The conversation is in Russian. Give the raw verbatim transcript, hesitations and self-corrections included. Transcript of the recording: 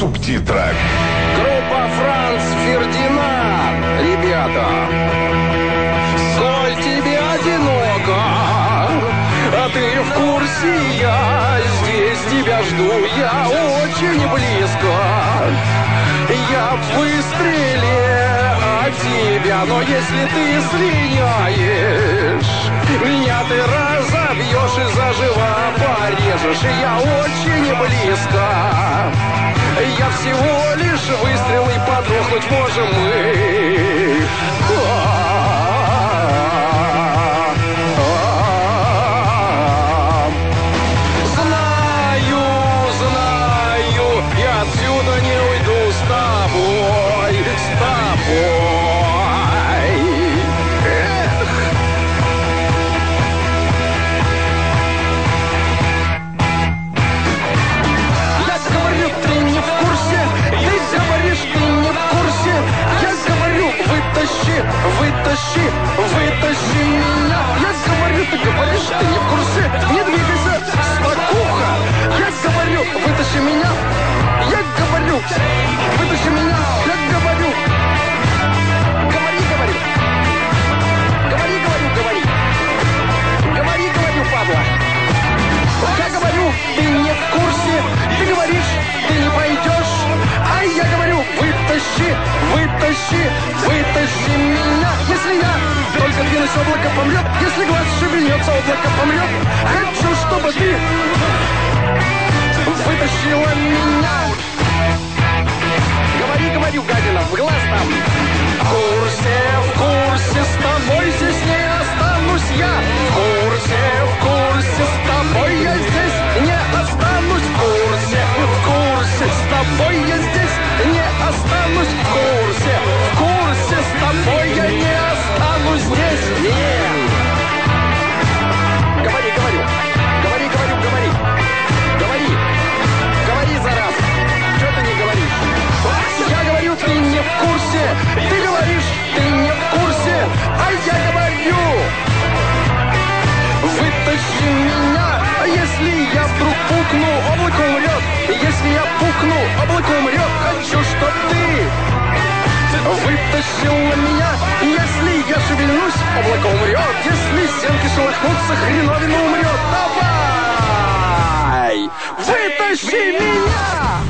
субтитрах. Группа Франц Фердинанд, ребята. Соль, тебе одиноко, а ты в курсе, я здесь тебя жду, я очень близко. Я в выстреле от тебя, но если ты слиняешь, меня ты разобьешь и заживо порежешь. Я очень близко. Я всего лишь выстрел, и подохнуть можем мы. Знаю, знаю, я отсюда не уйду с тобой, с тобой. Эх. Я говорю, ты не в курсе, ты говоришь, ты не в курсе. Я говорю, вытащи, вытащи, вытащи меня. Я говорю, ты говоришь, ты не в курсе. Не двигайся, спокуха. Я говорю, вытащи меня. Я говорю, вытащи меня. Я говорю. Говори, говори. Говори, говорю, говори. Говори, говорю, падла. Я говорю, ты не в курсе. Ты говоришь, ты не пойдешь. А я говорю, вытащи, вытащи, вытащи меня. Если я только двинусь, облако помрет. Если глаз шевельнется, облако помрет. Хочу, чтобы ты вытащила меня. Говори, говорю, гадина, в глаз там. В курсе, в курсе, с тобой здесь не останусь я. В курсе, в курсе, с тобой я здесь не останусь. В курсе, в курсе, с тобой я здесь не останусь. В курсе, в курсе, с тобой я не останусь здесь. Нет. Говори, говорю, говори, говорю, говори. Говори, говори, зараза. Чего ты не говоришь? Я говорю, ты не в курсе. Ты говоришь, ты не в курсе. А я говорю, вытащи меня. А если я вдруг пукну, облако умрет. Если я пукну, облако умрет. Хочу, чтоб ты вытащила меня. Если я шевельнусь, облако умрет. Если стенки шелохнутся, хреновина умрет. Давай, вытащи меня.